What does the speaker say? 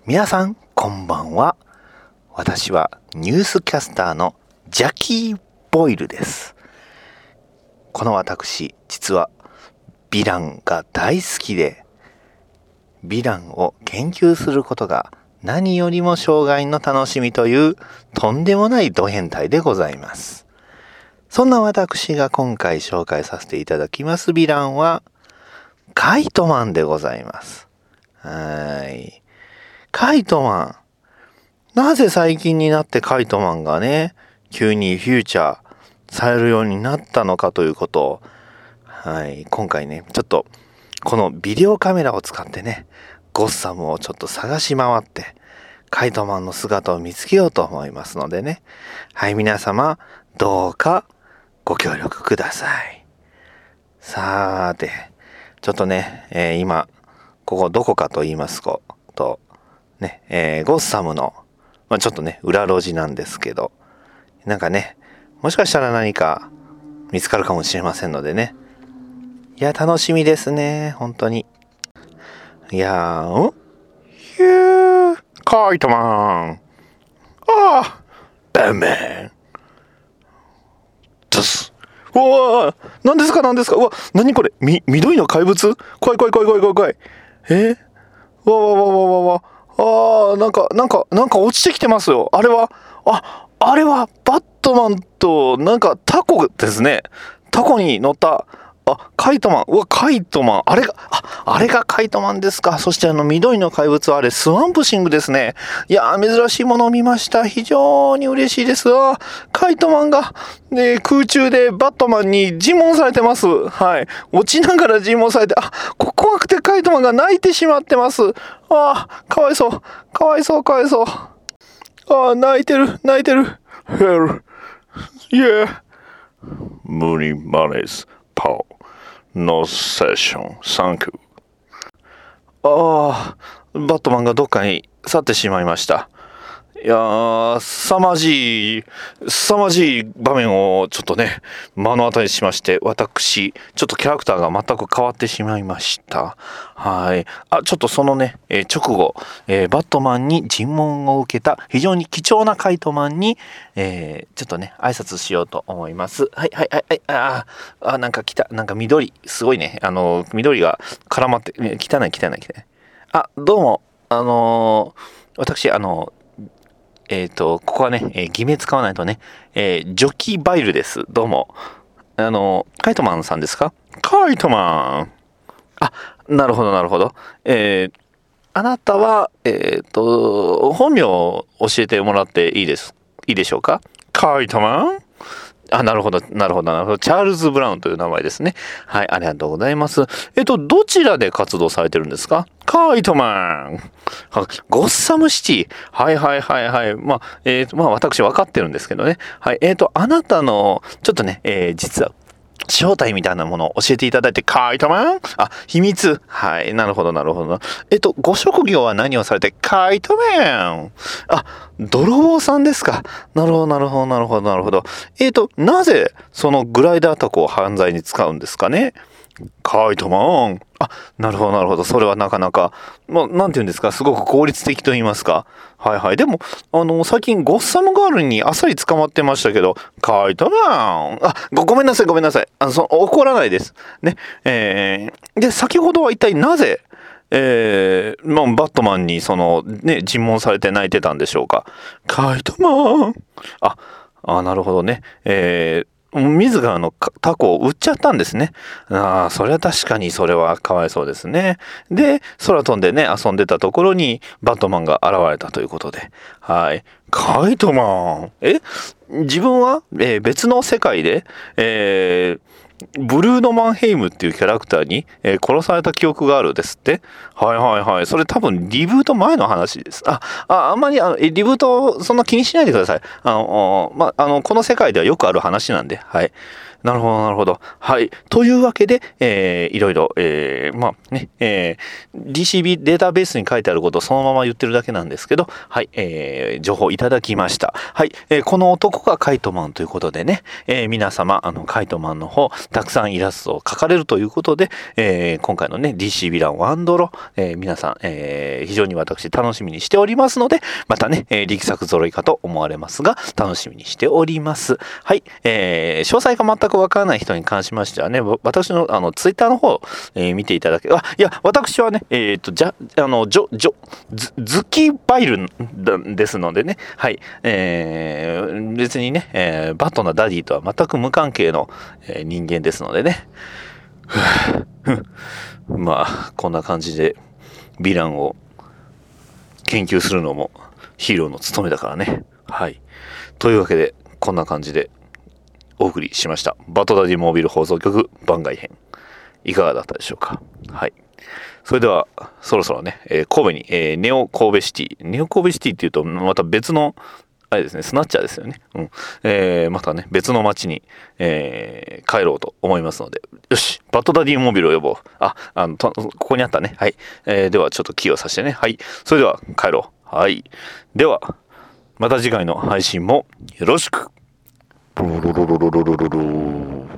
皆さんこんばんは。私はニュースキャスターのジャキー・ボイルです。この私、実はヴィランが大好きで、ヴィランを研究することが何よりも生涯の楽しみというとんでもないド変態でございます。そんな私が今回紹介させていただきますヴィランはカイトマンでございます。カイトマン。なぜ最近になってカイトマンがね、急にフューチャーされるようになったのかということを、今回ね、ちょっとこのビデオカメラを使ってね、ゴッサムをちょっと探し回って、カイトマンの姿を見つけようと思いますのでね。皆様、どうかご協力ください。さーて、ちょっとね、今、ここどこかと言いますと、ゴッサムの、ちょっとね、裏路地なんですけど、なんかね、もしかしたら何か見つかるかもしれませんのでね。いや、楽しみですね、本当に。いやー、ヒュー、カイトマン。バンバン。ドス。うわー、何ですかうわ、何これ、緑の怪物？怖い。なんか落ちてきてますよ。あれはバットマンと、なんかタコですね。タコに乗った、カイトマン。カイトマン。あれがカイトマンですか。そして緑の怪物はスワンプシングですね。いやー、珍しいものを見ました。非常に嬉しいです。カイトマンが、空中でバットマンに尋問されてます。落ちながら尋問されて、怖くてカイトマンが泣いてしまってます。かわいそう。泣いてる。Hell, yeah. 無理マネス、パオ。No session, thank you. バットマンがどっかに去ってしまいました。いやー、凄まじい場面をちょっとね、目の当たりにしまして、私、ちょっとキャラクターが全く変わってしまいました。ちょっとそのね、直後、バットマンに尋問を受けた非常に貴重なカイトマンに、ちょっとね、挨拶しようと思います。なんか来た、なんか緑、すごいね、緑が絡まって、汚い。どうも、私、ここはね、偽名使わないとね、ジョキバイルです。どうも。カイトマンさんですか？カイトマン。なるほど。あなたは、本名を教えてもらっていいでしょうか？カイトマン？なるほど。チャールズ・ブラウンという名前ですね。ありがとうございます。どちらで活動されてるんですか？カイトマン。ゴッサムシティ。私分かってるんですけどね。あなたの、ちょっとね、実は、正体みたいなものを教えていただいて、カイトマン？秘密。なるほど。ご職業は何をされて、カイトマン？泥棒さんですか。なるほど。なぜ、そのグライダータコを犯罪に使うんですかね。カイトマン。なるほど。それはなかなか、なんていうんですか、すごく効率的と言いますか。でも、最近ゴッサムガールにあっさり捕まってましたけど、カイトマン。ごめんなさい。怒らないです。ね。で、先ほどは一体なぜ、バットマンに尋問されて泣いてたんでしょうか。カイトマン。なるほどね。自らのタコを売っちゃったんですね。それは確かにそれはかわいそうですね。で、空飛んでね、遊んでたところにバットマンが現れたということで。カイトマン。自分は、別の世界で、ブルーノ・マンヘイムっていうキャラクターに、殺された記憶があるですって。それ多分リブート前の話です。あんまりリブートそんな気にしないでください。この世界ではよくある話なんで。 なるほど、なるほど。はい。というわけで、いろいろ、DCB データベースに書いてあることをそのまま言ってるだけなんですけど、はい、情報いただきました。はい。この男がカイトマンということでね、皆様、カイトマンの方、たくさんイラストを描かれるということで、今回のね、DCB ランワンドロ、皆さん、非常に私楽しみにしておりますので、またね、力作揃いかと思われますが、楽しみにしております。はい。詳細が全くわからない人に関しましてはね、私のツイッターの方、見ていただけ、いや、私はね、ズキバイルですのでね、はい。別にね、バットなダディとは全く無関係の、人間ですのでね。まあ、こんな感じで、ヴィランを研究するのもヒーローの務めだからね。はい。というわけで、こんな感じでお送りしました。バトダディモービル放送局番外編。いかがだったでしょうか。はい。それでは、そろそろね、神戸に、ネオ神戸シティ。ネオ神戸シティっていうと、また別の、あれですね、スナッチャーですよね。またね、別の街に、帰ろうと思いますので、よし、バトダディモービルを呼ぼう。ここにあったね。はい。では、ちょっとキーをさせてね。はい。それでは、帰ろう。はい。では、また次回の配信もよろしく。ロロロロロロロロロ